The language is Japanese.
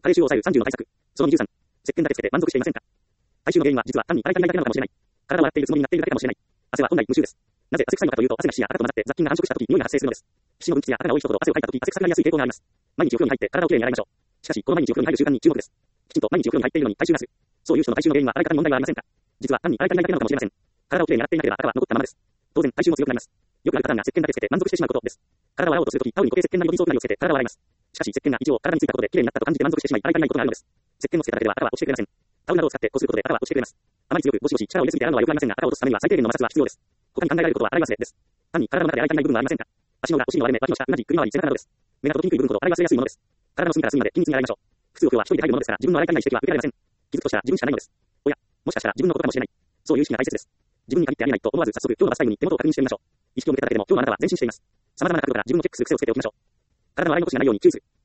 加齢臭を抑える30の対策。その23。石鹸だけつけて満足していませんか？体臭の原因は実は単に洗いたいだけなのかもしれない。体を洗っているつもりになっているだけかもしれない。汗は本来無臭です。なぜ汗臭いのかというと、汗が皮脂や赤と混ざって雑菌が繁殖したとき匂いが発生するのです。皮脂の分泌や赤が多い人ほど汗をかいたとき汗臭くなりやすい傾向があります。毎日お風呂に入って体をきれいに洗いましょう。しかし、この毎日お風呂に入る習慣に注目です。きちんと毎日お風呂に入っているのに体臭がする。そういう人の体臭の原因は洗い方に問題はありませんか？実は単に洗いたいだけなのかもしれません。体をきれいに洗っていなければ赤は残ったままです。当然、体臭も強くなります。よくあるパターンが石鹸だけつけて満足してしまうことです。体を洗おうとするとき、タオルに固定石鹸なりボディーソープなりをつけて体を洗います。しかし、石鹸が一応体についたことできれいになったと感じて満足してしまい、洗い足りないことがあるのです。石鹸をつけただけでは赤は落ちてくれません。タオルなどを使ってこすることで赤は落ちてくれます。あまり強くゴシゴシ力を入れすぎて洗うのは良くありませんが、赤を落とすためには最低限の摩擦は必要です。他に考えられることは洗い忘れです。単に体の中で洗い足りない部分はありませんか？足の裏、お尻の割れ目、脇の下、うなじ、首周り、背中などです。目が届きにくい部分ほど洗い忘れやすいものです。体の隅から隅まで均一に洗いましょう。普通お風呂は一人で入るものですから、自分の洗い足りない指摘は受けられません。気づくとしたら自分しかないのです。おや、もしかしたら自分のことかもしれない。そういう意識が大切です。自分に限ってありえないと思わず早速今日のバスタイムに手元を確認してみましょう。意識を向けただけでも今日のあなたは前進しています。様々な角度から自分をチェックする癖をつけておきましょう。体の洗い残しがないように注意する。